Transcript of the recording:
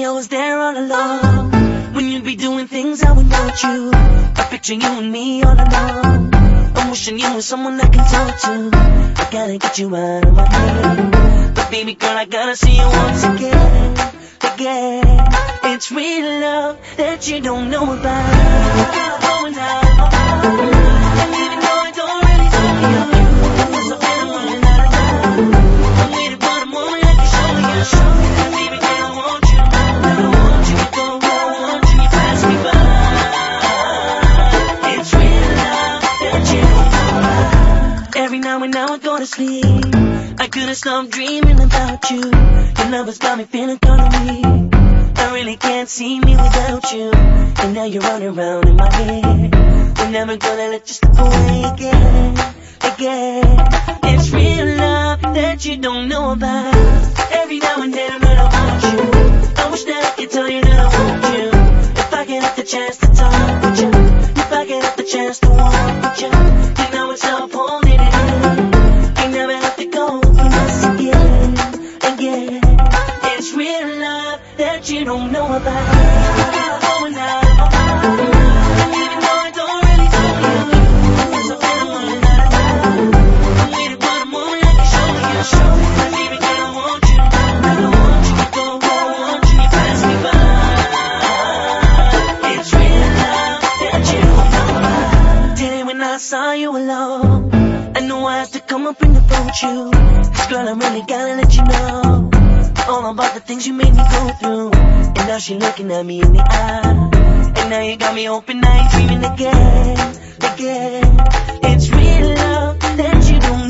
I was there all along. When you'd be doing things I would want you. I picture you and me all alone. I'm wishing you were someone I can talk to. I gotta get you out of my head. But baby girl, I gotta see you once again. Again. It's real love that you don't know about. Oh, now. And even though I don't really talk to you, cause I feel I'm running out of time. I'm waiting for the moment I can show you. And baby girl, I want you. I don't want you to go. I want you to pass me by. It's real love that you don't know about. Every now and now I go to sleep, I couldn't stop dreaming about you. Your love has got me feeling kind of weak. I really can't see me without you. And now you're running around in my head. We're never gonna let you slip away again. Again. It's real love that you don't know about. Every now and then that I want you. I wish that I could tell you that I want you. If I get the chance to talk with you, if I get the chance to walk with you, you know it's up holding it in. You never have to go through this again. Again. It's real love that you don't know about. Oh, now. And even though I don't really talk to you, cause I feel I'm running out of time. I'm waiting for the moment I can show you. And baby girl, I want you. I don't want you to go. I want you to pass me by. It's real love that you don't know about. Today when I saw you alone, I knew I had to come up and approach you. Cause girl, I really gotta let you know all about the things you made me go through. And now she looking at me in the eye. And now you got me open, now you dreaming again. Again. It's real love that you don't